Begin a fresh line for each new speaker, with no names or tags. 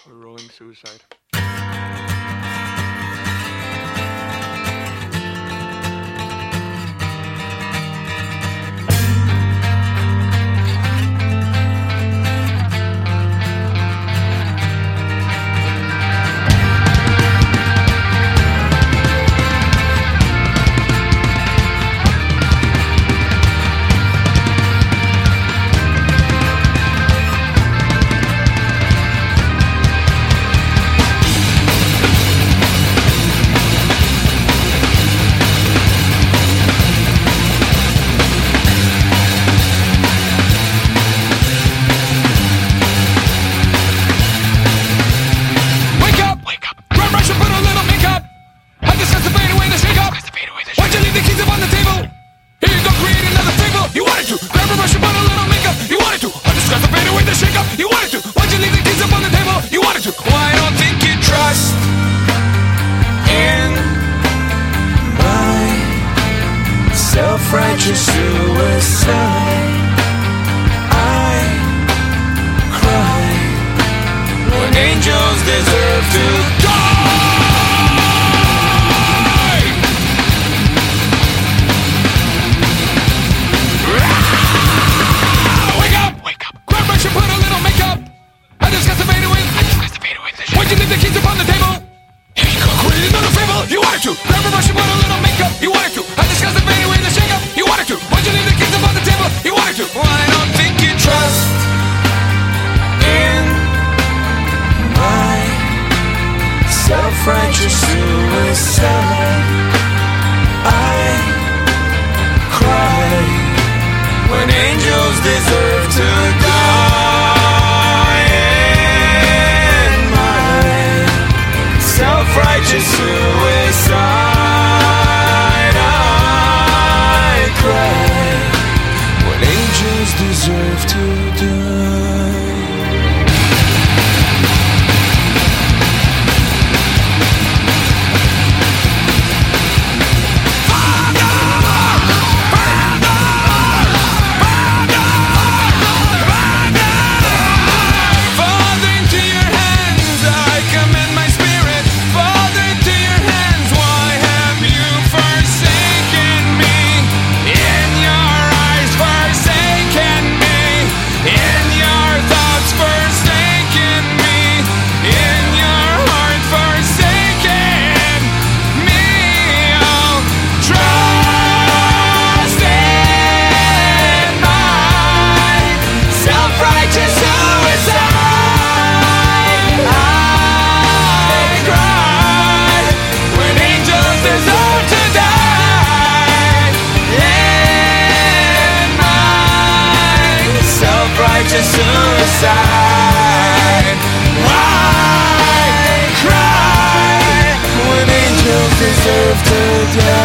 We're rolling suicide.
Self-righteous suicide. I cry when angels deserve to die. Wake up! Wake up! Grab brush and put a little makeup. I discuss the fade away. Why'd you leave the keys upon the table? Here you go, create another fable. You wanted to. Grab a brush and put a little makeup. You wanted to. I discuss the fade away. You wanted to. Why'd you leave the keys upon the table? You wanted to. Well, I don't think you trust in my self-righteous suicide. I cry when angels deserve to die. In my self-righteous suicide. Deserve to die. Father, into your hands I commend my spirit. Father, into your hands, why have you forsaken me? In your eyes forsaken me. In your thoughts forsaken me. In your heart forsaken me. Oh, trust in my self-righteous suicide. I cry when angels deserve to die. In my self-righteous suicide. Why cry when angels deserve to die?